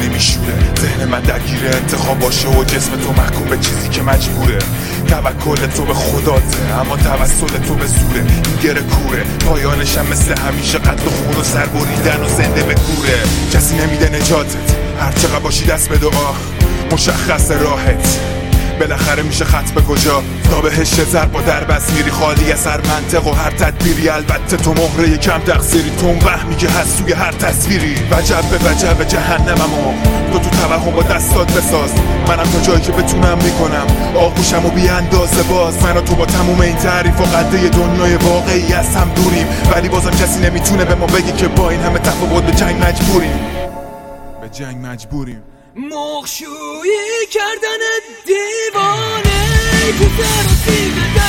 دلی میشوره. ذهن من درگیره انتخاب باشه و جسم تو محکوم به چیزی که مجبوره. توکل تو به خداته اما توسل تو به زوره. این گره کوره پایانشم مثل همیشه قتل و خون و سر بریدن و زنده به کوره. کسی نمیده نجاتت هر چقدر باشی دست به دعا مشخص راحت. بالاخره میشه خط به کجا تا بهش زر با در بس میری خالی از هر منطق و هر تدبیری. البته تو مهره کم تقصیری تو اون وهمی که هست توی هر تصویری. وجب به وجب جهنممو تو توهم با دستات بساز. منم تا جایی که بتونم میکنم آغوشم و بی اندازه باز. من و تو با تموم این تعریف و قده دنیای واقعی از هم دوریم ولی بازم کسی نمیتونه به ما بگی که با این همه تفاوت به جنگ مجبوریم. به جنگ مجبوریم. مخشویی کردن دیوانه تو سر و سیب